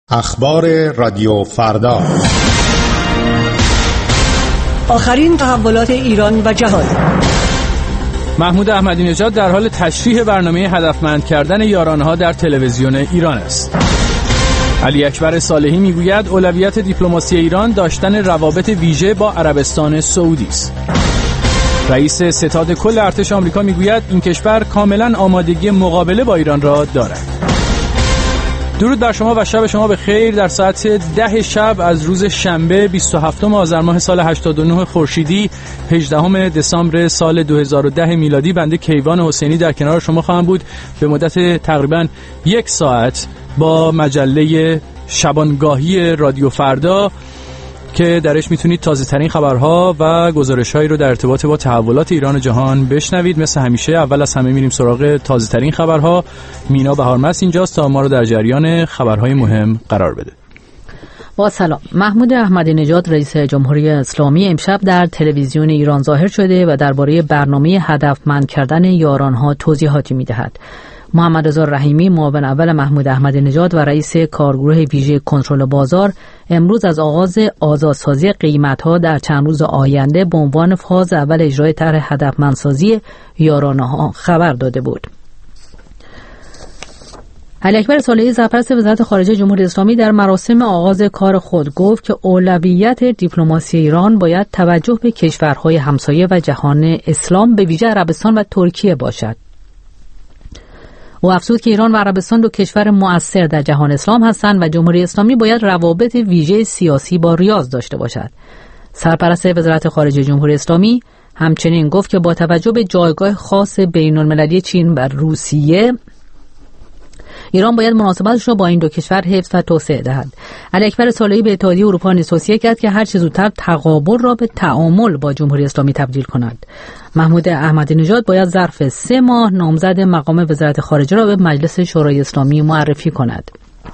اخبار رادیو فردا. آخرین تحولات ایران و جهان. محمود احمدی نژاد در حال تشریح برنامه هدفمند کردن یارانه‌ها در تلویزیون ایران است. علی اکبر صالحی میگوید اولویت دیپلماسی ایران داشتن روابط ویژه با عربستان سعودی است. رئیس ستاد کل ارتش آمریکا میگوید این کشور کاملا آمادگی مقابله با ایران را دارد. درود بر شما و شب شما بخیر. در ساعت 10 شب از روز شنبه 27 آذر ماه سال 89 خورشیدی 18 دسامبر سال 2010 میلادی بنده کیوان حسینی در کنار شما خواهم بود به مدت تقریبا 1 ساعت با مجله شبانگاهی رادیو فردا که درش میتونید تازه ترین خبرها و گزارش‌هایی رو در ارتباط با تحولات ایران و جهان بشنوید. مثل همیشه اول از همه میریم سراغ تازه ترین خبرها. مینا بهارمست اینجاست تا ما رو در جریان خبرهای مهم قرار بده. با سلام. محمود احمدی نژاد رئیس جمهوری اسلامی امشب در تلویزیون ایران ظاهر شده و درباره برنامه هدفمند کردن یارانها توضیحاتی میدهد. محمد رضا رحیمی معاون اول محمود احمدی نژاد و رئیس کارگروه ویژه کنترل بازار امروز از آغاز آزادسازی قیمت‌ها در چند روز آینده به عنوان فاز اول اجرای طرح هدفمندسازی یارانه‌ها خبر داده بود. علی اکبر صالحی سرپرست وزارت خارجه جمهوری اسلامی در مراسم آغاز کار خود گفت که اولویت دیپلماسی ایران باید توجه به کشورهای همسایه و جهان اسلام به ویژه عربستان و ترکیه باشد. او افزود که ایران و عربستان دو کشور مؤثر در جهان اسلام هستند و جمهوری اسلامی باید روابط ویژه سیاسی با ریاض داشته باشد. سرپرست وزارت خارجه جمهوری اسلامی همچنین گفت که با توجه به جایگاه خاص بین‌المللی چین و روسیه ایران باید مناسباتش را با این دو کشور حفظ و توسعه دهد. علی اکبر صالحی به اتحادیه اروپا نیز توصیه کرد که هر چه زودتر تقابل را به تعامل با جمهوری اسلامی تبدیل کند. محمود احمدی نژاد باید ظرف 3 ماه نامزد مقام وزارت خارجه را به مجلس شورای اسلامی معرفی کند.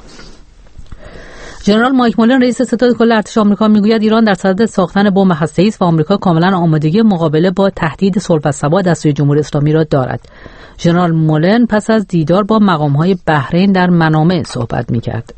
ژنرال مایک مولن رئیس ستاد کل ارتش آمریکا میگوید ایران در صدد ساختن بمب هسته‌ای است و آمریکا کاملا آمادگی مقابله با تهدید صلح و ثبات از سوی جمهوری اسلامی را دارد. ژنرال مولن پس از دیدار با مقام‌های بحرین در منامه صحبت می‌کرد.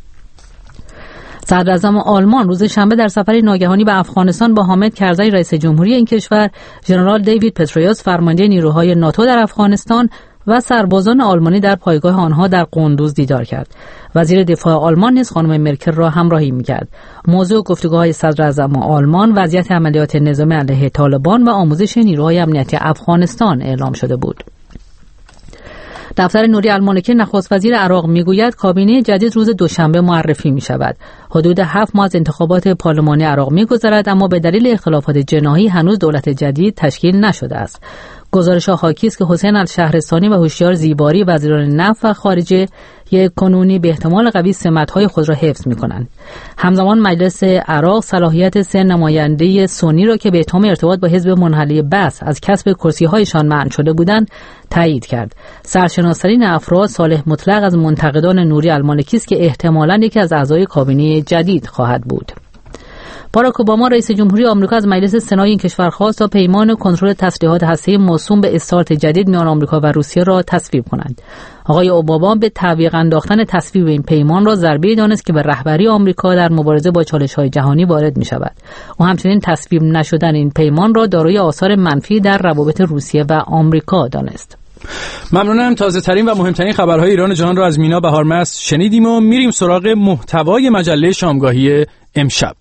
صدر اعظم آلمان روز شنبه در سفری ناگهانی به افغانستان با حامد کرزی رئیس جمهوری این کشور، ژنرال دیوید پتریوس فرمانده نیروهای ناتو در افغانستان و سربازان آلمانی در پایگاه آنها در قندوز دیدار کرد. وزیر دفاع آلمان نیز خانم مرکل را همراهی می‌کرد. موضوع گفتگوهای صدر اعظم آلمان وضعیت عملیات نظامی علیه طالبان و آموزش نیروهای امنیتی افغانستان اعلام شده بود. دفتر نوری المالکی نخست وزیر عراق میگوید کابینه جدید روز دوشنبه معرفی می شود. حدود 7 ماه از انتخابات پارلمانی عراق میگذرد اما به دلیل اختلافات جناحی هنوز دولت جدید تشکیل نشده است. گزارش‌ها حاکی است که حسین الشهرستانی و هوشیار زیباری وزیران نفت و خارجه یک کنونی به احتمال قوی سمت‌های خود را حفظ می‌کنند. همزمان مجلس عراق صلاحیت 3 نماینده سنی را که به اتهام ارتباط با حزب منحلی بعث از کسب کرسی‌هایشان منع شده بودند تایید کرد. سرشناس‌ترین افراد صالح مطلق از منتقدان نوری المالکی است که احتمالاً یکی از اعضای کابینه جدید خواهد بود. باراک اوباما رئیس جمهوری آمریکا از مجلس سنای این کشور خواست تا پیمان کنترل تسلیحات هسته‌ای موسوم به استارت جدید میان آمریکا و روسیه را تصویب کنند. آقای اوباما به تعویق انداختن تصویب این پیمان را ضربه‌ای دانست که به رهبری آمریکا در مبارزه با چالش‌های جهانی وارد می‌شود. او همچنین تصویب نشدن این پیمان را دارای آثار منفی در روابط روسیه و آمریکا دانست. ممنونم. تازه ترین و مهمترین خبرهای ایران و جهان را از مینا بهارمست شنیدیم و میریم سراغ محتوای مجله شامگاهی امشب.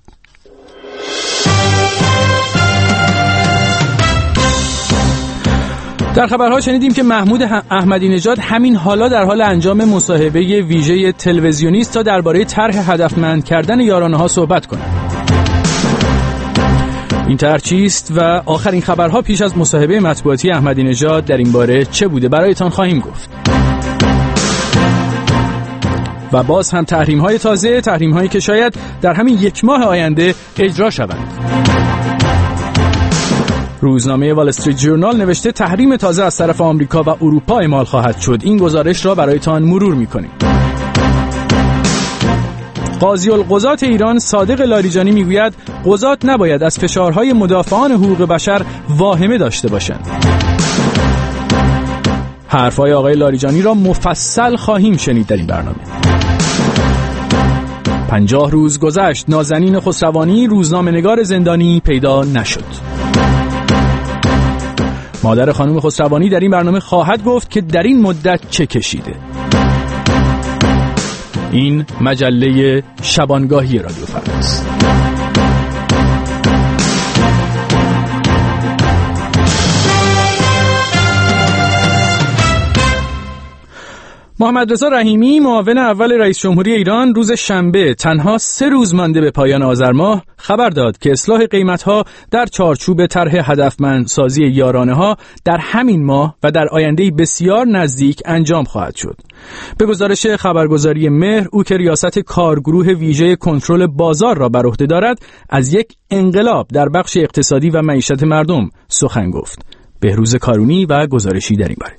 در خبرها شنیدیم که محمود احمدی نژاد همین حالا در حال انجام مصاحبه ویژه تلویزیونی است تا درباره طرح هدفمند کردن یارانه‌ها صحبت کند. این طرح چیست و آخرین خبرها پیش از مصاحبه مطبوعاتی احمدی نژاد در این باره چه بوده برایتان خواهیم گفت. و باز هم تحریم‌های تازه، تحریم‌هایی که شاید در همین 1 ماه آینده اجرا شوند. روزنامه وال استریت ژورنال نوشته تحریم تازه از طرف آمریکا و اروپا اعمال خواهد شد. این گزارش را برایتان مرور می‌کنیم. قاضی القضات ایران صادق لاریجانی میگوید قضات نباید از فشارهای مدافعان حقوق بشر واهمه داشته باشند. حرفای آقای لاریجانی را مفصل خواهیم شنید در این برنامه. 50 روز گذشت، نازنین خسروانی روزنامه‌نگار زندانی پیدا نشد. مادر خانم خسروانی در این برنامه خواهد گفت که در این مدت چه کشیده. این مجله شبانگاهی رادیو فرداست. محمد رضا رحیمی، معاون اول رئیس جمهوری ایران، روز شنبه تنها 3 روز مانده به پایان آذر ماه خبر داد که اصلاح قیمت‌ها در چارچوب طرح هدفمندسازی یارانه‌ها در همین ماه و در آینده‌ای بسیار نزدیک انجام خواهد شد. به گزارش خبرگزاری مهر، او که ریاست کارگروه ویژه کنترل بازار را بر عهده دارد، از یک انقلاب در بخش اقتصادی و معیشت مردم سخن گفت. بهروز کارونی و گزارشی در این باره.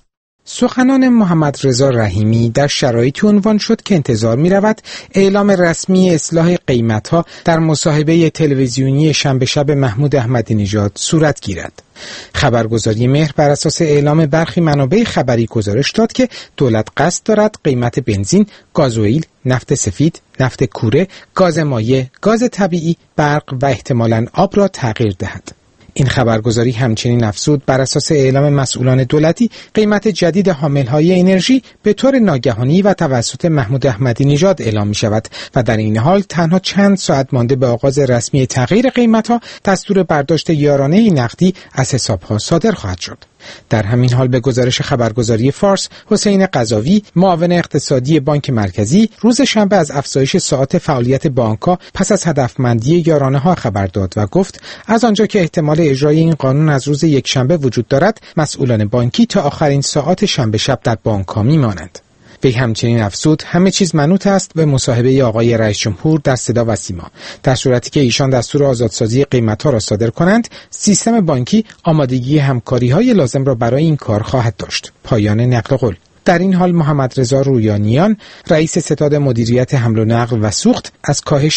سخنان محمد رضا رحیمی در شرایطی عنوان شد که انتظار می رود اعلام رسمی اصلاح قیمت‌ها در مصاحبه تلویزیونی شنبه شب محمود احمدی نژاد صورت گیرد. خبرگزاری مهر بر اساس اعلام برخی منابع خبری گزارش داد که دولت قصد دارد قیمت بنزین، گازوئیل، نفت سفید، نفت کوره، گاز مایع، گاز طبیعی، برق و احتمالاً آب را تغییر دهد. این خبرگزاری همچنین افزود بر اساس اعلام مسئولان دولتی قیمت جدید حاملهای انرژی به طور ناگهانی و توسط محمود احمدی نژاد اعلام می شود و در این حال تنها چند ساعت مانده به آغاز رسمی تغییر قیمت‌ها دستور برداشت یارانه نقدی از حساب‌ها صادر خواهد شد. در همین حال به گزارش خبرگزاری فارس، حسین قضاوی، معاون اقتصادی بانک مرکزی، روز شنبه از افزایش ساعات فعالیت بانک‌ها پس از هدفمندی یارانه‌ها خبر داد و گفت از آنجا که احتمال اجرای این قانون از روز یکشنبه وجود دارد، مسئولان بانکی تا آخرین ساعات شنبه شب در بانک‌ها می‌مانند. وی همچنین افزود همه چیز منوط است به مصاحبه آقای رئیس جمهور در صدا و سیما. در صورتی که ایشان دستور آزادسازی قیمت‌ها را صادر کنند، سیستم بانکی آمادگی همکاری‌های لازم را برای این کار خواهد داشت. پایان نقل قول. در این حال محمد رضا رویانیان، رئیس ستاد مدیریت حمل و نقل و سوخت، از کاهش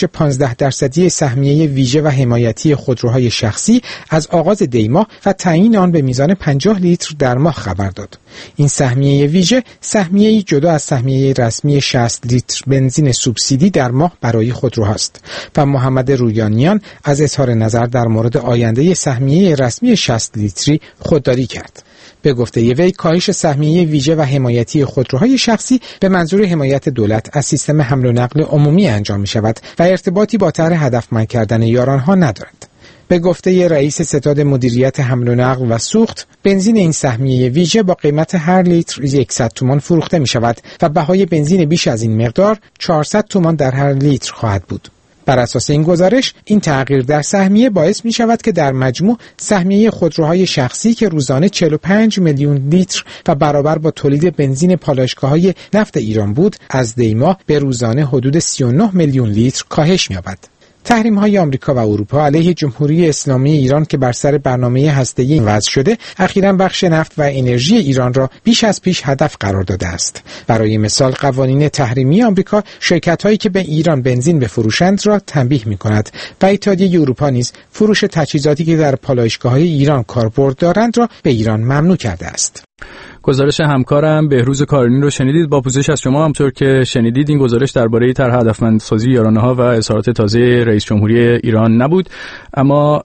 15% سهمیه ویژه و حمایتی خودروهای شخصی از آغاز دی‌ماه و تعیین آن به میزان 50 لیتر در ماه خبر داد. این سهمیه ویژه سهمیه‌ای جدا از سهمیه رسمی 60 لیتر بنزین سوبسیدی در ماه برای خودروهاست و محمد رویانیان از اظهار نظر در مورد آینده سهمیه رسمی 60 لیتری خودداری کرد. به گفته وی کاهش سهمیه ویژه و حمایتی خودروهای شخصی به منظور حمایت دولت از سیستم حمل و نقل عمومی انجام می شود و ارتباطی با طرح هدفمند کردن یارانها ندارد. به گفته رئیس ستاد مدیریت حمل و نقل و سوخت، بنزین این سهمیه ویژه با قیمت هر لیتر 100 تومان فروخته می شود و بهای بنزین بیش از این مقدار 400 تومان در هر لیتر خواهد بود. بر اساس این گزارش، این تغییر در سهمیه باعث می شود که در مجموع سهمیه خودروهای شخصی که روزانه 45 میلیون لیتر و برابر با تولید بنزین پالایشگاه‌های نفت ایران بود، از دی‌ماه به روزانه حدود 39 میلیون لیتر کاهش می‌یابد. تحریم‌های آمریکا و اروپا علیه جمهوری اسلامی ایران که بر سر برنامه هسته‌ای وضع شده، اخیراً بخش نفت و انرژی ایران را بیش از پیش هدف قرار داده است. برای مثال، قوانین تحریمی آمریکا شرکت‌هایی که به ایران بنزین بفروشند را تنبیه می‌کند و اتحادیه اروپا نیز فروش تجهیزاتی که در پالایشگاه‌های ایران کاربرد دارند را به ایران ممنوع کرده است. گزارش همکارم بهروز کارونی رو شنیدید. با پوزش از شما، همونطور که شنیدید این گزارش درباره طرح هدفمندسازی یارانه‌ها و اظهارات تازه رئیس جمهوری ایران نبود، اما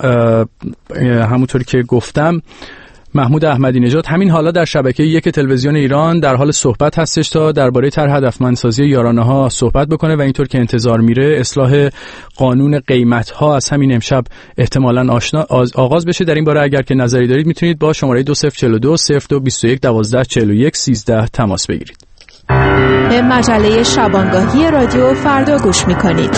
همونطور که گفتم محمود احمدی نژاد همین حالا در شبکه یک تلویزیون ایران در حال صحبت هستش تا درباره طرح هدفمندسازی یارانه‌ها صحبت بکنه و اینطور که انتظار میره اصلاح قانون قیمت‌ها از همین امشب احتمالاً آغاز بشه. در این باره اگر که نظری دارید میتونید با شماره 2042 0221 1241 13 تماس بگیرید. به مجله شبانگاهی رادیو فردا گوش میکنید.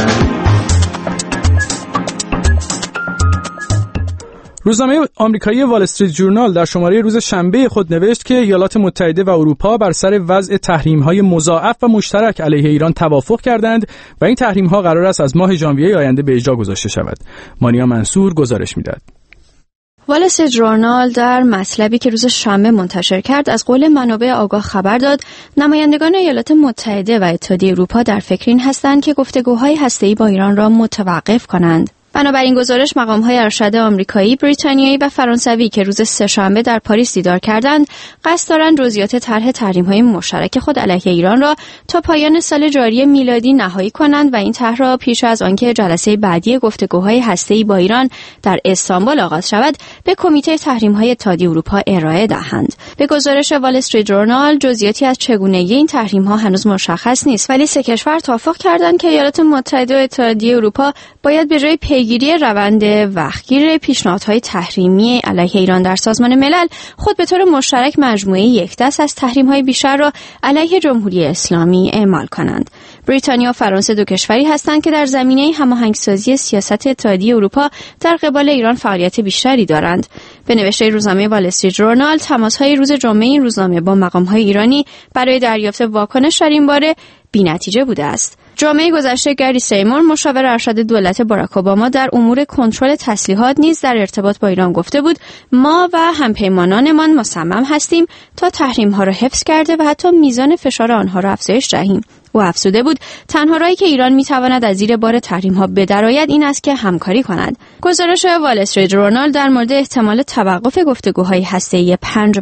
روزنامه آمریکایی وال استریت جورنال در شماره روز شنبه خود نوشت که ایالات متحده و اروپا بر سر وضع تحریم‌های مضاعف و مشترک علیه ایران توافق کردند و این تحریم‌ها قرار است از ماه ژانویه آینده به اجرا گذاشته شود. مانیا منصور گزارش می‌دهد. وال استریت جورنال در مطلبی که روز شنبه منتشر کرد از قول منابع آگاه خبر داد نمایندگان ایالات متحده و اتحادیه اروپا در فکر این هستند که گفتگوهای هسته‌ای با ایران را متوقف کنند. بنابراین گزارش مقام‌های ارشد آمریکایی، بریتانیایی و فرانسوی که روز سه‌شنبه در پاریس دیدار کردند، قصد دارند جزئیات طرح تحریم‌های مشترک خود علیه ایران را تا پایان سال جاری میلادی نهایی کنند و این طرح را پیش از آنکه جلسه بعدی گفتگوهای هسته‌ای با ایران در استانبول آغاز شود، به کمیته تحریم‌های اتحادیه اروپا ارائه دهند. به گزارش وال استریت ژورنال، جزئیاتی از چگونگی این تحریم‌ها هنوز مشخص نیست، ولی سه کشور توافق کردند که ایالات متحده و اتحادیه اروپا باید به جای پیگیری روند وقتگیر پیشنهادهای تحریمی علیه ایران در سازمان ملل، خود به طور مشترک مجموعه یک دست از تحریم‌های بیشتر را علیه جمهوری اسلامی اعمال کنند. بریتانیا و فرانسه دو کشوری هستند که در زمینه هماهنگسازی سیاست اتحادیه اروپا در قبال ایران فعالیت بیشتری دارند. به نوشته روزنامه وال استریت ژورنال، تماس‌های روز جمعه این روزنامه با مقام‌های ایرانی برای دریافت واکنش در این باره بی‌نتیجه بوده است. جمعه گذشته گری سیمور، مشاور ارشد دولت باراک اوباما در امور کنترل تسلیحات، نیز در ارتباط با ایران گفته بود ما و همپیمانانمان مصمم هستیم تا تحریم‌ها را حفظ کرده و حتی میزان فشار آنها را افزایش دهیم. او افزوده بود تنها راهی که ایران میتواند از زیر بار تحریم‌ها بدرآید این است که همکاری کند. گزارش وال استریت ژورنال در مورد احتمال توقف گفتگوهای هسته‌ای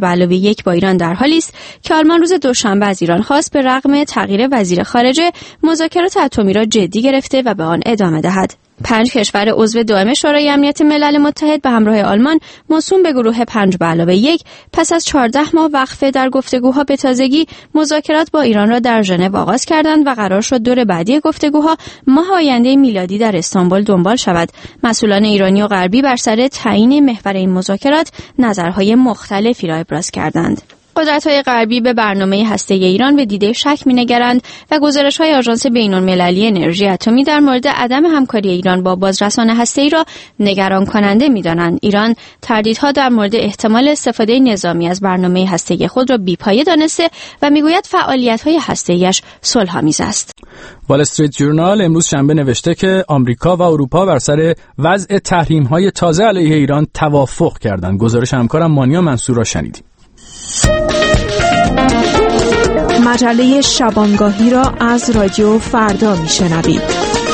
5+1 با ایران در حالی است که آلمان روز دوشنبه از ایران خواست به رغم تغییر وزیر خارجه مذاکرات اتمی را جدی گرفته و به آن ادامه دهد. 5 کشور عضو دائم شورای امنیت ملل متحد به همراه آلمان موسوم به گروه 5+1 پس از 14 ماه وقفه در گفتگوها به تازگی مذاکرات با ایران را در ژنو آغاز کردند و قرار شد دور بعدی گفتگوها ماه آینده میلادی در استانبول دنبال شود. مسئولان ایرانی و غربی بر سر تعیین محور این مذاکرات نظرهای مختلفی را ابراز کردند. قدرت‌های غربی به برنامه هسته‌ای ایران به دیده شک می‌نگرند و گزارش‌های آژانس بین‌المللی انرژی اتمی در مورد عدم همکاری ایران با بازرسان هسته‌ای را نگران کننده می‌دانند. ایران تردیدها در مورد احتمال استفاده نظامی از برنامه هسته‌ای خود را بی‌پایه دانسته و می‌گوید فعالیت‌های هسته‌ایش صلح‌آمیز است. وال استریت ژورنال امروز شنبه نوشته که آمریکا و اروپا بر سر وضع تحریم‌های تازه علیه ایران توافق کردند. گزارش همکارم مانیا منصور را شنیدیم. مجله شبانگاهی را از رادیو فردا میشنوید.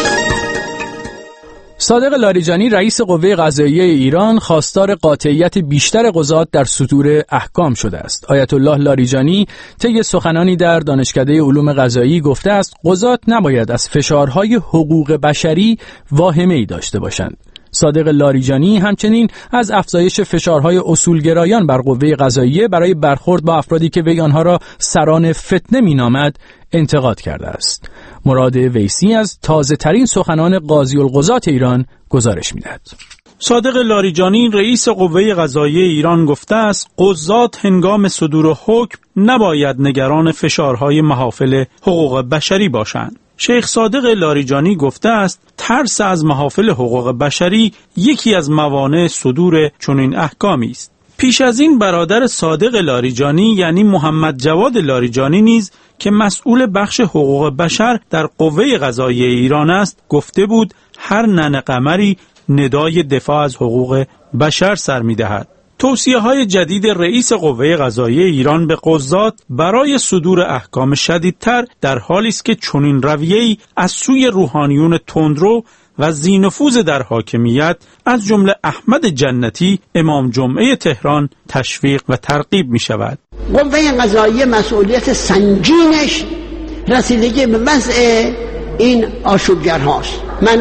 صادق لاریجانی رئیس قوه قضاییه ایران خواستار قاطعیت بیشتر قضات در صدور احکام شده است. آیت الله لاریجانی طی سخنانی در دانشکده علوم قضایی گفته است قضات نباید از فشارهای حقوق بشری واهمه‌ای داشته باشند. صادق لاریجانی همچنین از افزایش فشارهای اصولگرایان بر قوه قضاییه برای برخورد با افرادی که وی آنها را سران فتنه مینامد انتقاد کرده است. مراد ویسی از تازه‌ترین سخنان قاضی القضات ایران گزارش می‌دهد. صادق لاریجانی رئیس قوه قضاییه ایران گفته است قضات هنگام صدور حکم نباید نگران فشارهای محافل حقوق بشری باشند. شیخ صادق لاریجانی گفته است ترس از محافل حقوق بشری یکی از موانع صدور چنین احکامی است. پیش از این برادر صادق لاریجانی یعنی محمد جواد لاریجانی نیز که مسئول بخش حقوق بشر در قوه قضاییه ایران است گفته بود هر ننه قمری ندای دفاع از حقوق بشر سر می‌دهد. توصیه‌های جدید رئیس قوه قضاییه ایران به قضات برای صدور احکام شدیدتر در حالی است که چنین رویه‌ای از سوی روحانیون تندرو و ذی‌نفوذ در حاکمیت از جمله احمد جنتی امام جمعه تهران تشویق و ترغیب می‌شود. قوه قضاییه مسئولیت سنگینش رسیدگی به وضع این آشوبگرهاست. من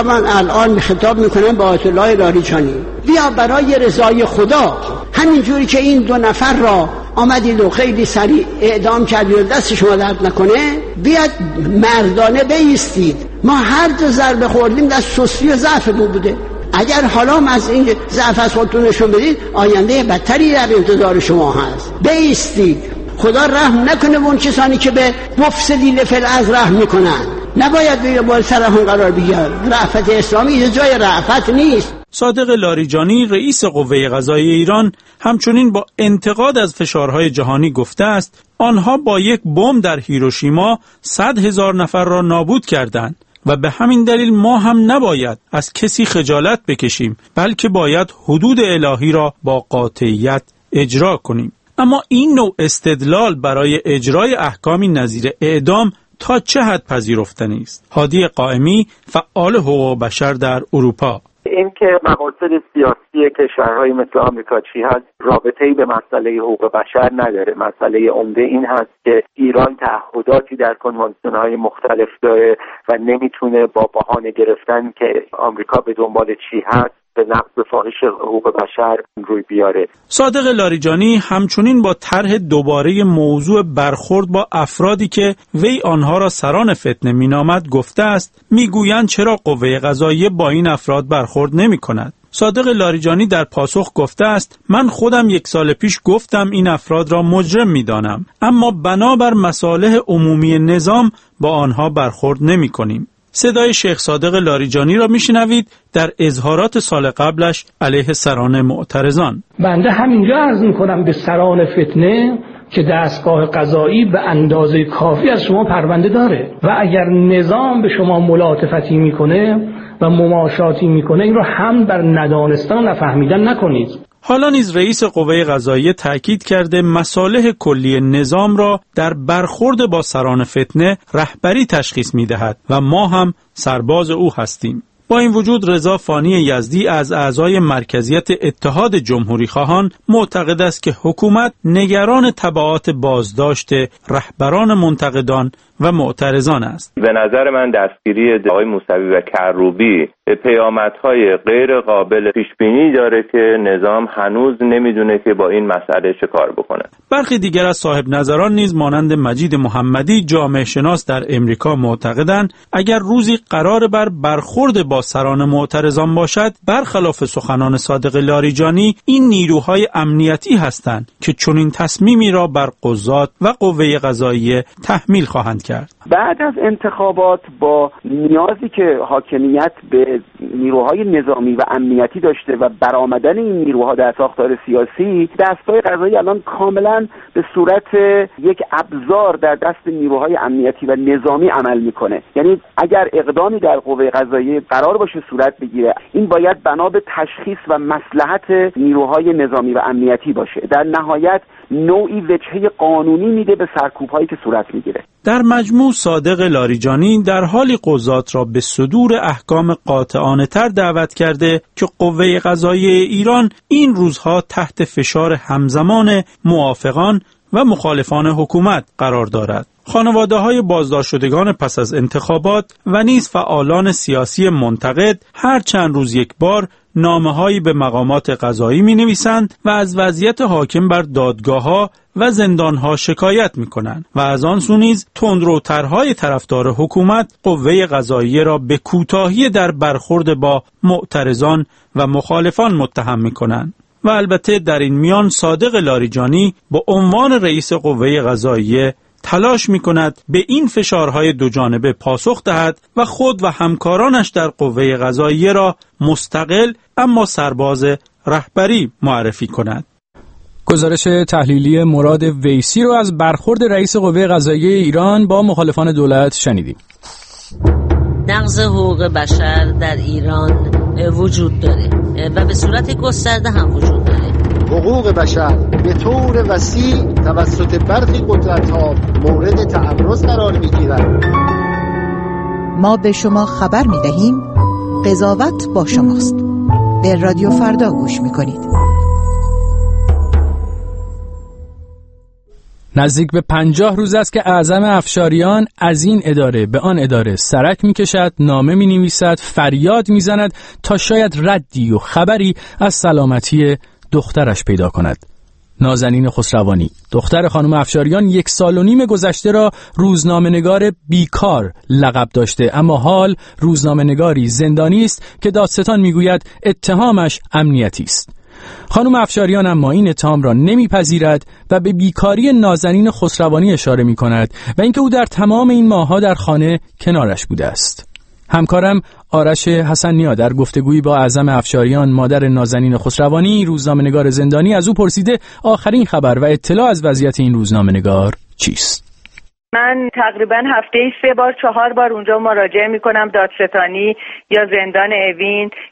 الان خطاب میکنم با آیت الله لاریجانی بیا برای رضای خدا همینجوری که این 2 نفر را آمدید و خیلی سریع اعدام کردید و دست شما درد نکنه بیاد مردانه بایستید. ما هر دو ضربه خوردیم دست سستی و ضعفمون بوده. اگر حالا از این ضعف از خودتون نشون بدید آینده بدتری در انتظار شما هست. بایستید. خدا رحم نکنه اون کسانی که به مفسدین فی الارض رحم میکنن. نباید به بال سرهم قرار بگیرد. رأفت اسلامی یه جای رأفت نیست. صادق لاریجانی رئیس قوه قضاییه ایران همچنین با انتقاد از فشارهای جهانی گفته است آنها با یک بمب در هیروشیما 100,000 نفر را نابود کردند و به همین دلیل ما هم نباید از کسی خجالت بکشیم بلکه باید حدود الهی را با قاطعیت اجرا کنیم. اما این نوع استدلال برای اجرای احکامی نظیر اعدام تا چه حد پذیرفتنی است؟ هادی قائمی، فعال حقوق بشر در اروپا: این که مقاصد سیاسی کشورهای مثل آمریکا چی هست رابطه‌ای به مسئله حقوق بشر نداره. مسئله عمده این هست که ایران تعهداتی در کنوانسیون‌های مختلف داره و نمیتونه با بهانه گرفتن که آمریکا به دنبال چی هست به نقض فاحش حقوق بشر روی بیاره. صادق لاریجانی همچنین با طرح دوباره موضوع برخورد با افرادی که وی آنها را سران فتنه مینامد گفته است میگویند چرا قوه قضاییه با این افراد برخورد نمی کند. صادق لاریجانی در پاسخ گفته است من خودم 1 سال پیش گفتم این افراد را مجرم میدانم، اما بنابر مصالح عمومی نظام با آنها برخورد نمی کنیم. صدای شیخ صادق لاریجانی را میشنوید در اظهارات سال قبلش علیه سران معترضان. بنده همینجا عرض میکنم به سران فتنه که دستگاه قضایی به اندازه کافی از شما پرونده داره و اگر نظام به شما ملاطفتی میکنه و مماشاتی میکنه این رو هم بر ندانستن و فهمیدن نکنید. حالا نیز رئیس قوه قضاییه تأکید کرده مصالح کلی نظام را در برخورد با سران فتنه رهبری تشخیص می‌دهد و ما هم سرباز او هستیم. با این وجود رضا فانی یزدی از اعضای مرکزیت اتحاد جمهوری خواهان معتقد است که حکومت نگران تبعات بازداشت رهبران منتقدان و معترضان است. به نظر من دستگیری آقای موسوی و کروبی پیامدهای غیر قابل پیشبینی داره که نظام هنوز نمیدونه که با این مسئله چه کار بکنه. برخی دیگر از صاحب نظران نیز مانند مجید محمدی جامعه شناس در امریکا معتقدند اگر روزی قرار بر برخورد با سران معترضان باشد برخلاف سخنان صادق لاریجانی این نیروهای امنیتی هستند که چنین تصمیمی را بر قضات و قوه قضاییه تحمیل خواهند کرد. بعد از انتخابات با نیازی که حاکمیت به نیروهای نظامی و امنیتی داشته و برآمدن این نیروها در ساختار سیاسی، دستگاه قضایی الان کاملا به صورت یک ابزار در دست نیروهای امنیتی و نظامی عمل میکنه. یعنی اگر اقدامی در قوه قضاییه قرار باشه صورت بگیره این باید بنا به تشخیص و مصلحت نیروهای نظامی و امنیتی باشه. در نهایت نوعی وجهه قانونی میده به سرکوب‌هایی که صورت میگیره. در مجموع صادق لاریجانی در حالی قضات را به صدور احکام قاطعانه تر دعوت کرده که قوه قضاییه ایران این روزها تحت فشار همزمان موافقان و مخالفان حکومت قرار دارد. خانواده‌های بازداشت شدگان پس از انتخابات و نیز فعالان سیاسی منتقد هر چند روز یک بار نامه‌هایی به مقامات قضایی می‌نویسند و از وضعیت حاکم بر دادگاه‌ها و زندان‌ها شکایت می‌کنند و از آن سو نیز تندروترهای طرفدار حکومت قوه قضاییه را به کوتاهی در برخورد با معترضان و مخالفان متهم می‌کنند. و البته در این میان صادق لاریجانی با عنوان رئیس قوه قضاییه تلاش می‌کند به این فشارهای دو جانبه پاسخ دهد و خود و همکارانش در قوه قضاییه را مستقل اما سرباز رهبری معرفی کند. گزارش تحلیلی مراد ویسی رو از برخورد رئیس قوه قضاییه ایران با مخالفان دولت شنیدیم. نقض حقوق بشر در ایران وجود داره و به صورت گسترده هم وجود داره. حقوق بشر به طور وسیع توسط برخی قدرت‌ها مورد تعرض قرار می‌گیرد. ما به شما خبر می‌دهیم قضاوت با شماست. به رادیو فردا گوش می‌کنید. نزدیک به 50 روز است که اعظم افشاریان از این اداره به آن اداره سرک می‌کشد، نامه می‌نویسد، فریاد می‌زند تا شاید ردی و خبری از سلامتی دخترش پیدا کند. نازنین خسروانی، دختر خانم افشاریان 1 سال و نیم گذشته را روزنامه‌نگار بیکار لقب داشته، اما حال روزنامه‌نگاری زندانی است که دادستان میگوید اتهامش امنیتی است. خانم افشاریان اما این اتهام را نمیپذیرد و به بیکاری نازنین خسروانی اشاره می‌کند و اینکه او در تمام این ماه‌ها در خانه کنارش بوده است. همکارم آرش حسن‌نیا در گفتگویی با اعظم افشاریان مادر نازنین خسروانی روزنامه‌نگار زندانی از او پرسیده آخرین خبر و اطلاع از وضعیت این روزنامه‌نگار چیست؟ من تقریبا هفته‌ای 3 بار 4 بار اونجا مراجعه میکنم دادستانی یا زندان اوین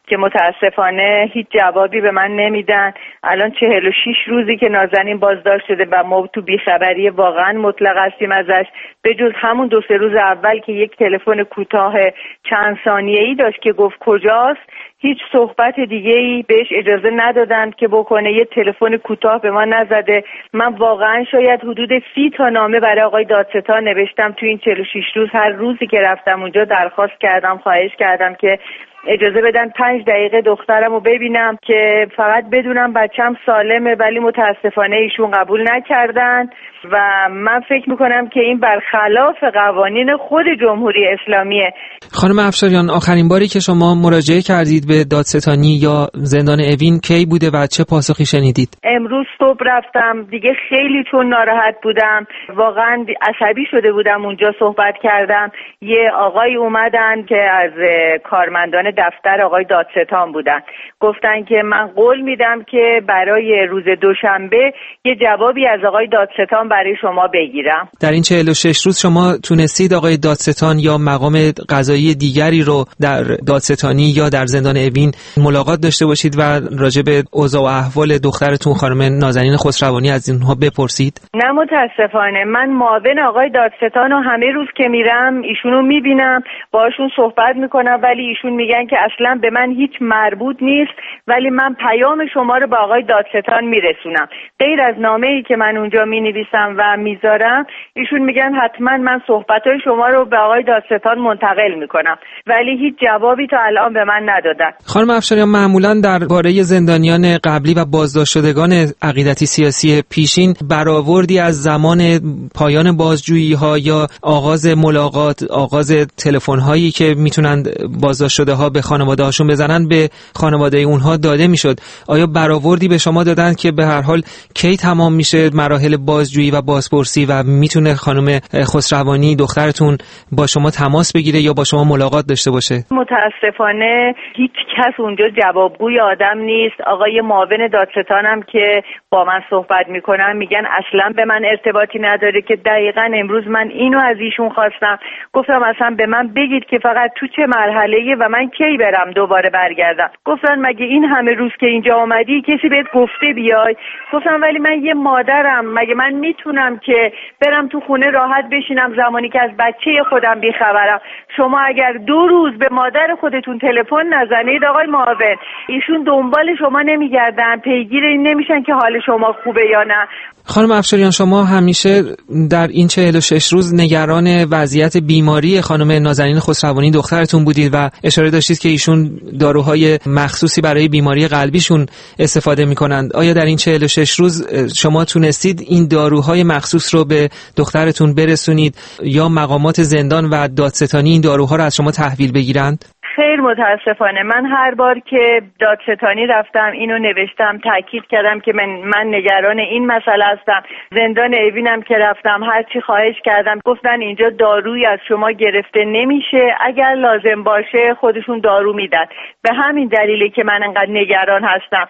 که متاسفانه هیچ جوابی به من نمیدن. الان 46 روزی که نازنین بازداشت شده و ما تو بیخبری واقعا مطلق هستیم ازش، به جز همون 2-3 روز اول که یک تلفن کوتاه چند ثانیه‌ای داشت که گفت کجاست، هیچ صحبت دیگه‌ای بهش اجازه ندادند که بکنه. یه تلفن کوتاه به ما نزده. من واقعا شاید حدود 30 تا نامه برای آقای دادستان نوشتم تو این 46 روز. هر روزی که رفتم اونجا درخواست کردم، خواهش کردم که اجازه بدن 5 دقیقه دخترم رو ببینم که فقط بدونم بچم سالمه، ولی متاسفانه ایشون قبول نکردن و من فکر میکنم که این برخلاف قوانین خود جمهوری اسلامیه. خانم افشاریان، آخرین باری که شما مراجعه کردید به دادستانی یا زندان اوین کی بوده و چه پاسخی شنیدید؟ امروز صبح رفتم دیگه، خیلی چون ناراحت بودم، واقعا عصبی شده بودم. اونجا صحبت کردم، یه آقای اومدن که از کارمندان دفتر آقای دادستان بودن، گفتن که من قول میدم که برای روز دوشنبه یه جوابی از آقای دادستان برای شما بگیرم. در این 46 روز شما تونستید آقای دادستان یا مقام قضایی دیگری رو در دادستانی یا در زندان اوین ملاقات داشته باشید و راجع به اوضاع و احوال دخترتون خانم نازنین خسروانی از اینها بپرسید؟ نه متاسفانه. من معاون آقای دادستان رو همه روز که میرم ایشونو میبینم، باشون صحبت میکنم، ولی ایشون میگن که اصلا به من هیچ مربوط نیست، ولی من پیام شما رو به آقای دادستان میرسونم. غیر از نامه‌ای که من اونجا مینویسم و میذارم، ایشون میگن حتما من صحبت‌های شما رو به آقای دادستان منتقل میکنم، ولی هیچ جوابی تا الان به من ندادن. خانم افشاریان، معمولا درباره زندانیان قبلی و بازداشت شدگان عقیدتی سیاسی پیشین برآوردی از زمان پایان بازجویی‌ها یا آغاز ملاقات، آغاز تلفن‌هایی که میتونن بازداشت شده‌ها به خانواده‌هاشون بزنن به خانواده اونها داده میشد. آیا برآوردی به شما دادن که به هر حال کی تمام میشه مراحل بازجویی و بازپرسی و میتونه خانم خسروانی دخترتون با شما تماس بگیره یا با شما ملاقات داشته باشه؟ متاسفانه هیچ کس اونجا جوابگوی آدم نیست. آقای معاون دادستانم که با من صحبت میکنن میگن اصلا به من ارتباطی نداره، که دقیقاً امروز من اینو از ایشون خواستم، گفتم اصلا به من بگید که فقط تو چه مرحله‌ای و من کی برم دوباره برگردم. گفتن مگه این همه روز که اینجا آمدی کسی بهت گفته بیای؟ گفتم ولی من یه مادرم، مگه من میتونم که برم تو خونه راحت بشینم زمانی که از بچه خودم بیخبرم؟ شما اگر 2 روز به مادر خودتون تلفن نزنید آقای معاون، ایشون دنبال شما نمیگردن، پیگیر این نمیشن که حال شما خوبه یا نه. خانم افشاریان، شما همیشه در این 46 روز نگران وضعیت بیماری خانم نازنین خسروانی دخترتون بودید و اشاره داشتید که ایشون داروهای مخصوصی برای بیماری قلبیشون استفاده میکنند. آیا در این 46 روز شما تونستید این داروهای مخصوص رو به دخترتون برسونید یا مقامات زندان و دادستانی این داروها رو از شما تحویل بگیرند؟ خیر متاسفانه من هر بار که دادستانی رفتم اینو نوشتم، تاکید کردم که من نگران این مسئله هستم. زندان اوینم که رفتم هرچی خواهش کردم گفتن اینجا دارویی از شما گرفته نمیشه، اگر لازم باشه خودشون دارو میدن. به همین دلیلی که من انقدر نگران هستم.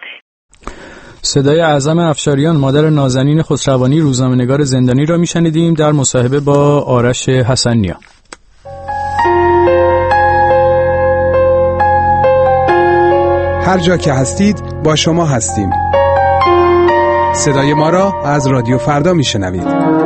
صدای اعظم افشاریان مادر نازنین خسروانی روزنامه‌نگار زندانی را میشنیدیم در مصاحبه با آرش حسنیا. هر جا که هستید با شما هستیم. صدای ما را از رادیو فردا میشنوید.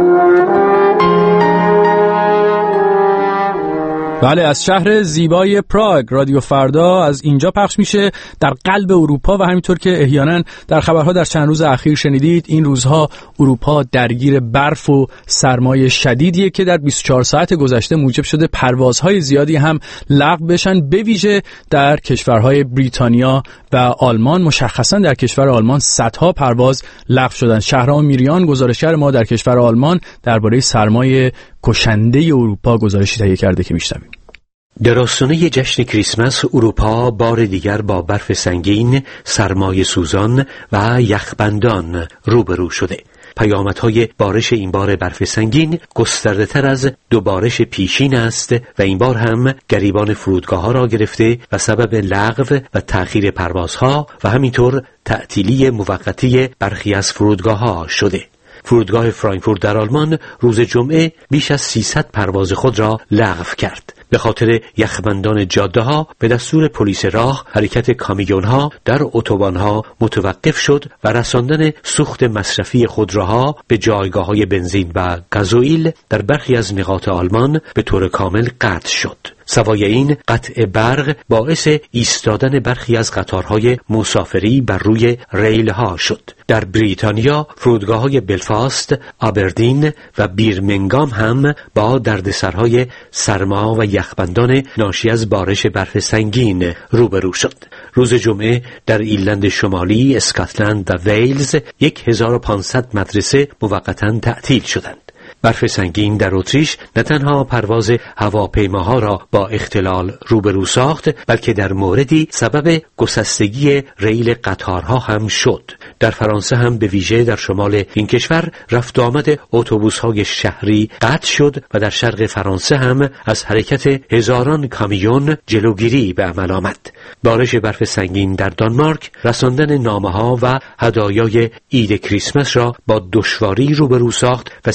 بله، از شهر زیبای پراگ رادیو فردا از اینجا پخش میشه در قلب اروپا و همینطور که احیانا در خبرها در چند روز اخیر شنیدید، این روزها اروپا درگیر برف و سرمای شدیدیه که در 24 ساعت گذشته موجب شده پروازهای زیادی هم لغو بشن، به ویژه در کشورهای بریتانیا و آلمان. مشخصا در کشور آلمان صدها پرواز لغو شدن. شهرام میریان گزارشگر ما در کشور آلمان درباره سرمای کشنده اروپا گزارشی تهیه کرده که میشنویم. در آستانه جشن کریسمس اروپا بار دیگر با برف سنگین، سرمای سوزان و یخبندان روبرو شده. پیامدهای بارش این بار برف سنگین گسترده تر از 2 بارش پیشین است و این بار هم گریبان فرودگاه‌ها را گرفته و سبب لغو و تأخیر پروازها و همینطور تعطیلی موقتی برخی از فرودگاه‌ها شده. فرودگاه فرانکفورت در آلمان روز جمعه بیش از 300 پرواز خود را لغو کرد. به خاطر یخبندان جاده‌ها به دستور پلیس راه حرکت کامیون‌ها در اتوبان‌ها متوقف شد و رساندن سوخت مصرفی خودروها به جایگاه‌های بنزین و گازوئیل در برخی از نقاط آلمان به طور کامل قطع شد. سوای این قطع برق باعث ایستادن برخی از قطارهای مسافری بر روی ریل‌ها شد. در بریتانیا فرودگاه‌های بلفاست، آبردین و بیرمنگام هم با دردسرهای سرما و یخبندان ناشی از بارش برف سنگین روبرو شد. روز جمعه در ایرلند شمالی، اسکاتلند و ویلز 1500 مدرسه موقتاً تعطیل شدند. برف سنگین در اتریش نه تنها پرواز هواپیماها را با اختلال روبرو ساخت، بلکه در موردی سبب گسستگی ریل قطارها هم شد. در فرانسه هم به ویژه در شمال این کشور رفت آمد اتوبوس‌های شهری قطع شد و در شرق فرانسه هم از حرکت هزاران کامیون جلوگیری به عمل آمد. بارش برف سنگین در دانمارک رساندن نامه‌ها و هدایای عید کریسمس را با دشواری روبرو ساخت و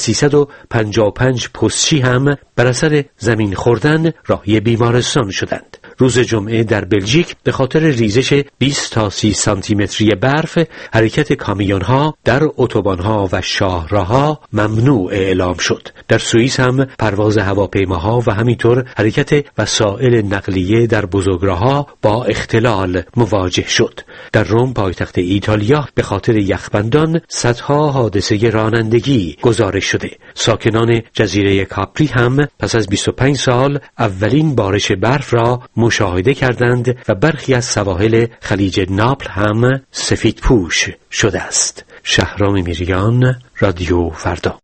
355 پستچی هم بر اثر زمین خوردن راهی بیمارستان شدند. روز جمعه در بلژیک به خاطر ریزش 20 تا 30 سانتی متری برف حرکت کامیون‌ها در اتوبان‌ها و شاهراه‌ها ممنوع اعلام شد. در سوئیس هم پرواز هواپیماها و همینطور حرکت وسایل نقلیه در بزرگراه‌ها با اختلال مواجه شد. در روم پایتخت ایتالیا به خاطر یخبندان صدها حادثه رانندگی گزارش شده. ساکنان جزیره کاپری هم پس از 25 سال اولین بارش برف را مشاهده کردند و برخی از سواحل خلیج ناپل هم سفید پوش شده است. شهرام میریان، رادیو فردا.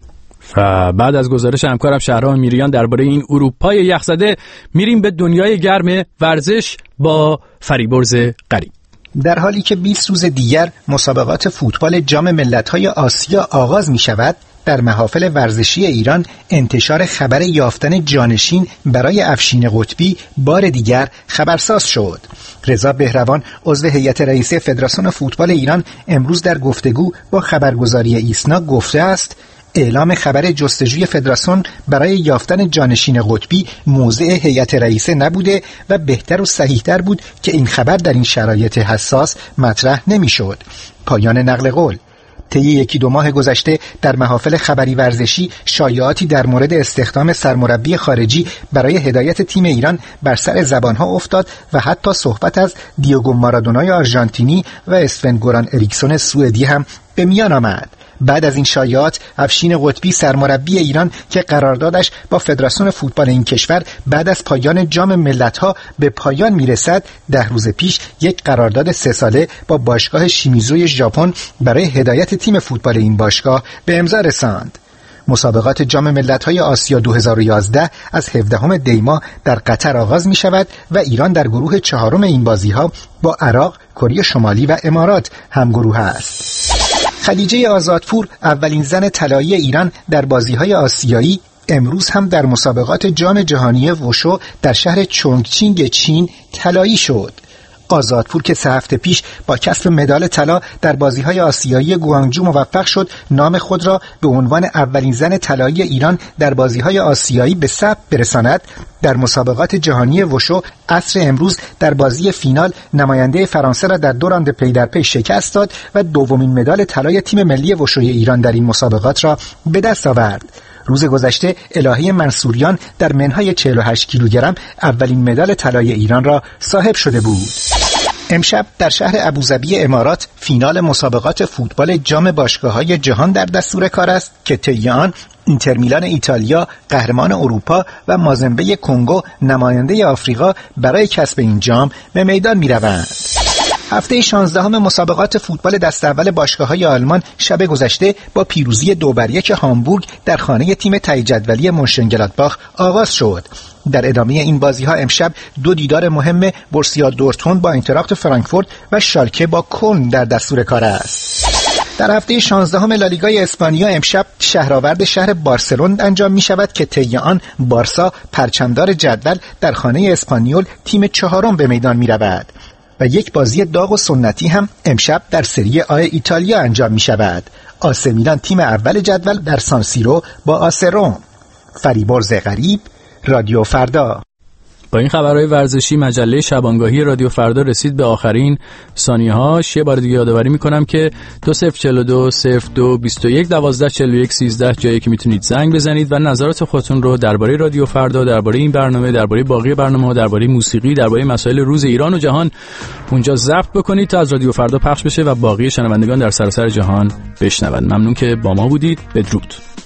و بعد از گزارش همکارم شهرام میریان درباره این اروپای یخزده میریم به دنیای گرم ورزش با فریبرز غریب. در حالی که 20 روز دیگر مسابقات فوتبال جام ملت‌های آسیا آغاز می‌شود، در محافل ورزشی ایران انتشار خبر یافتن جانشین برای افشین قطبی بار دیگر خبرساز شد. رضا بهروان عضو هیئت رئیسه فدراسیون فوتبال ایران امروز در گفتگو با خبرگزاری ایسنا گفته است اعلام خبر جستجوی فدراسیون برای یافتن جانشین قطبی موضع هیئت رئیسه نبوده و بهتر و صحیح‌تر بود که این خبر در این شرایط حساس مطرح نمی‌شد. پایان نقل قول. طی 1-2 ماه گذشته در محافل خبری ورزشی شایعاتی در مورد استخدام سرمربی خارجی برای هدایت تیم ایران بر سر زبانها افتاد و حتی صحبت از دیوگو مارادونای آرژانتینی و اسفن گوران اریکسون سوئدی هم به میان آمد. بعد از این شایعات افشین قطبی سرمربی ایران که قراردادش با فدراسیون فوتبال این کشور بعد از پایان جام ملت‌ها به پایان میرسد 10 روز پیش یک قرارداد 3 ساله با باشگاه شیمیزوی ژاپن برای هدایت تیم فوتبال این باشگاه به امضا رساند. مسابقات جام ملت‌های آسیا 2011 از 17 دی ماه در قطر آغاز می شود و ایران در گروه 4 این بازی‌ها با عراق، کره شمالی و امارات همگروه است. خدیجه آزادپور اولین زن طلایی ایران در بازی‌های آسیایی امروز هم در مسابقات جام جهانی وشو در شهر چونگچینگ چین طلایی شد. آزادپور که 3 هفته پیش با کسب مدال طلا در بازی‌های آسیایی گوانگجو موفق شد نام خود را به عنوان اولین زن طلایی ایران در بازی‌های آسیایی به ثبت برساند، در مسابقات جهانی وشو عصر امروز در بازی فینال نماینده فرانسه را در 2 راند پی در پی شکست داد و دومین مدال طلای تیم ملی وشوی ایران در این مسابقات را به دست آورد. روز گذشته الهه منصوریان در منهای 48 کیلوگرم اولین مدال طلای ایران را صاحب شده بود. امشب در شهر ابوظبی امارات فینال مسابقات فوتبال جام باشگاه‌های جهان در دستور کار است که طی آن اینتر میلان ایتالیا قهرمان اروپا و مازمبی کنگو نماینده آفریقا برای کسب این جام به میدان می‌روند. هفته 16 مسابقات فوتبال دست اول باشگاه‌های آلمان شب گذشته با پیروزی 2-1 هامبورگ در خانه تیم ته جدولی مونشنگلادباخ آغاز شد. در ادامه این بازی‌ها امشب 2 دیدار مهم بورسیا دورتموند با اینتراخت فرانکفورت و شالکه با کلن در دستور کار است. در هفته 16 لالیگای اسپانیا امشب شهرآورد شهر بارسلون انجام می شود که طی آن بارسا پرچمدار جدول در خانه اسپانیول تیم 4 به میدان می رود. و یک بازی داغ و سنتی هم امشب در سری آ ایتالیا انجام می شود. آسه میلان تیم اول جدول در سان سیرو با آسه روم. فریبرز غریب، رادیو فردا. با این خبرهای ورزشی مجله شبانگاهی رادیو فردا رسید به آخرین ثانیه‌هاش. یه بار دیگه یادآوری میکنم که 2042 02 21 12 41 13 جایی که میتونید زنگ بزنید و نظرات خودتون رو درباره رادیو فردا، درباره این برنامه، درباره باقی برنامه‌ها، درباره موسیقی، درباره مسائل روز ایران و جهان اونجا ضبط بکنید تا از رادیو فردا پخش بشه و باقی شنوندگان در سراسر جهان بشنون. ممنون که با ما بودید. بدرود.